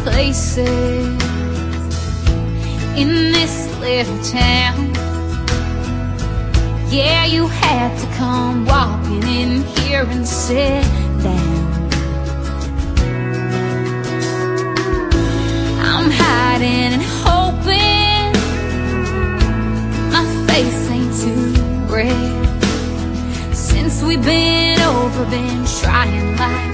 places in this little town. Yeah, you had to come walking in here and sit down. I'm hiding and hoping my face ain't too red. Since we've been trying like